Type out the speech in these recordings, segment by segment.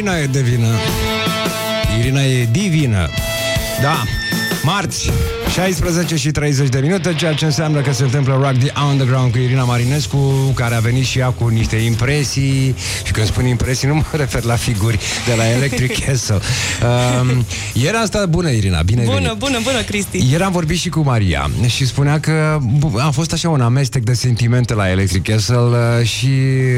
Irina e de vină. Irina e divină. Da, marți 16 și 30 de minute, ceea ce înseamnă că se întâmplă Rock the Underground cu Irina Marinescu, care a venit și ea cu niște impresii. Și când spun impresii, nu mă refer la figuri de la Electric Castle. Ieri asta bună, Irina, bine ai venit. Bună, Cristi. Ieri am vorbit și cu Maria și spunea că a fost așa un amestec de sentimente la Electric Castle și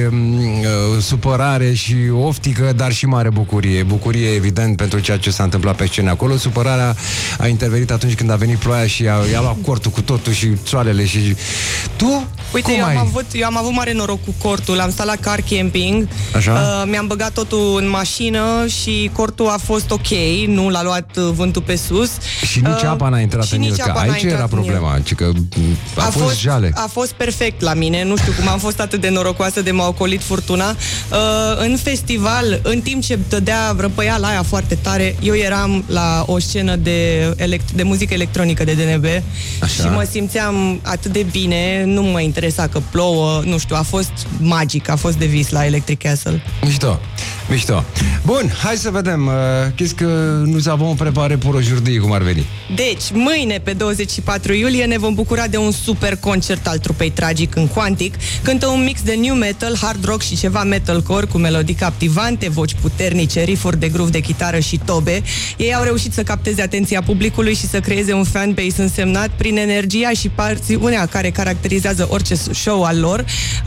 supărare și oftică, dar și mare bucurie. Bucurie, evident, pentru ceea ce s-a întâmplat pe scenă acolo. Supărarea a intervenit atunci când a venit ploaia și i-a luat cortul cu totul și soarele și... Tu? Uite, eu am avut mare noroc cu cortul. Am stat la car camping. Mi-am băgat totul în mașină și cortul a fost ok. Nu l-a luat vântul pe sus. Și nici apa n-a intrat în el, că aici era problema. Că a fost jale. A fost perfect la mine. Nu știu cum am fost atât de norocoasă de m-a ocolit furtuna. În festival, în timp ce dădea răpăiala aia foarte tare, eu eram la o scenă de muzică electronică de DNB. Așa. Și mă simțeam atât de bine. Nu mă interesa că plouă. Nu știu, a fost magic. A fost de vis la Electric Castle. Mișto. Bun, hai să vedem. Qu'est-ce que nous avons préparé pour aujourd'hui, cum ar veni? Deci, mâine, pe 24 iulie, ne vom bucura de un super concert al trupei Tragic în Quantic. Cântă un mix de new metal, hard rock și ceva metalcore cu melodii captivante, voci puternice, riff-uri de groove de chitară și tobe. Ei au reușit să capteze atenția publicului și să creeze un fanbase însemnat prin energia și pasiunea care caracterizează orice show al lor.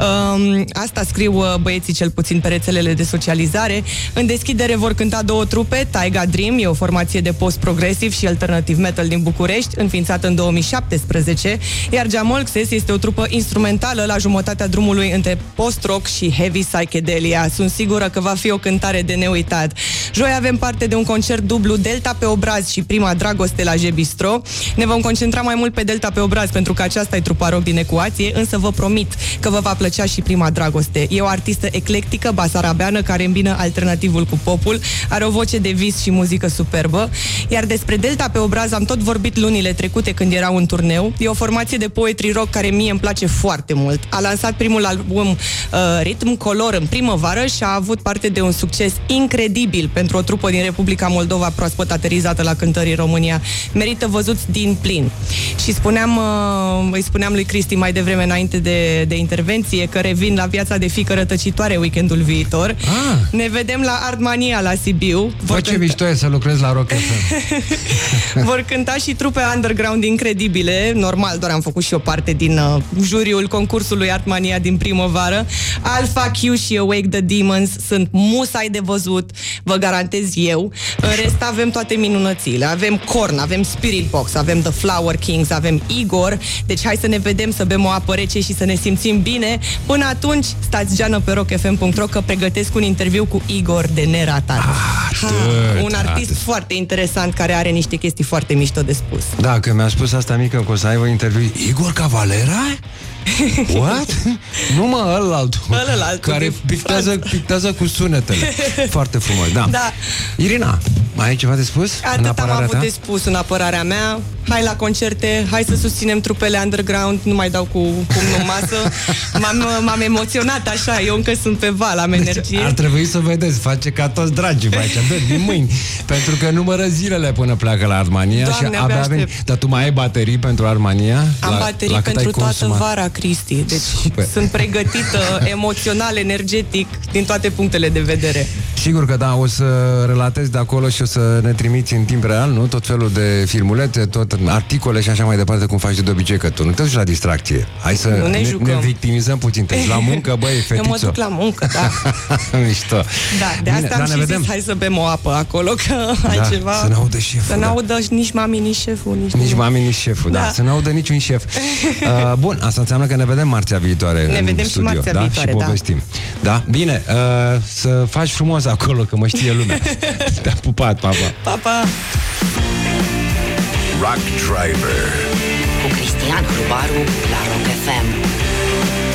Asta scriu băieții cel puțin pe rețelele de socializare. În deschidere vor cânta două trupe, Taiga Dream, e o formație de post-progresiv și alternativ metal din București, înființată în 2017, iar Jamolxes este o trupă instrumentală la jumătatea drumului între post-rock și heavy psychedelia. Sunt sigură că va fi o cântare de neuitat. Joi avem parte de un concert dublu, Delta pe obraz și Prima Dragoste la G-Bistro. Ne vom concentra mai mult pe Delta pe obraz, pentru că aceasta e trupa rock din ecuație, însă vă promit că vă va plăcea și Prima Dragoste. E o artistă eclectică, basarabeană, care îmbină alternativul cu popul, are o voce de vis și muzică superbă. Iar despre Delta pe obraz am tot vorbit lunile trecute când erau în turneu. E o formație de poetry rock care mie îmi place foarte mult. A lansat primul album Ritm Color în primăvară și a avut parte de un succes incredibil pentru o trupă din Republica Moldova proaspăt aterizată la cântării în România. Merită văzuți din plin. Și îi spuneam lui Cristi mai devreme înainte de intervenție că revin la Viața de fiică rătăcitoare weekendul viitor. Ne vedem la Artmania la Sibiu. Ce mișto e să lucrezi la Rock FM. Vor cânta și trupe underground incredibile. Normal, doar am făcut și o parte din juriul concursului Artmania din primăvară. Alpha Q și Awake the Demons sunt musai de văzut, vă garantez eu. În rest avem toate minunățile. Avem Korn, avem Spirit Box, avem The Flower Kings, avem Igor. Deci hai să ne vedem, să bem o apă rece și să ne simțim bine. Până atunci, stați geană pe rockfm.ro că pregătesc un interviu cu Igor de neratat. Un artist foarte interesant care are niște chestii foarte mișto de spus. Da, că mi-a spus asta mică că o să aibă interviu. Igor Cavalera? What? Nu mă, ălălaltul care pictează cu sunetele. Foarte frumos, da. Irina, mai ai ceva de spus? Atât am avut de spus în apărarea mea. Hai la concerte, hai să susținem trupele underground. Nu mai dau cu pumnul în masă. M-am emoționat așa. Eu încă sunt pe val, am energie. Ar trebui să vedeți, face ca toți dragii aici, din mâini. Pentru că numără zilele până pleacă la Artmania. Doamne, și abia veni. Dar tu mai ai baterii pentru Artmania? Am baterii pentru toată vara, Cristi. Deci sunt pregătită emoțional, energetic, din toate punctele de vedere. Sigur că da, o să relatezi de acolo și o să ne trimiți în timp real, nu? Tot felul de filmulete, tot articole și așa mai departe, cum faci de obicei, că tu nu te duci la distracție. Hai să ne victimizăm puțin. Te duci la muncă, băi, fetițo. Eu mă duc la muncă, da. Mișto. Da, de asta am și zis, hai să bem o apă acolo, că altceva... Să n-audă șeful. Să n-audă nici mami, nici șeful. Nici mami, nici șeful, da. Să n-audă niciun șef. Bun, asta înseamnă că ne vedem marțea viitoare. Ne vedem și marțea viitoare, și povestim. Da? Bine, să faci frumos acolo, că mă știe lumea. Te-a pupat, papa. Papa. Rock Driver cu Cristian Hrubaru la Rock FM.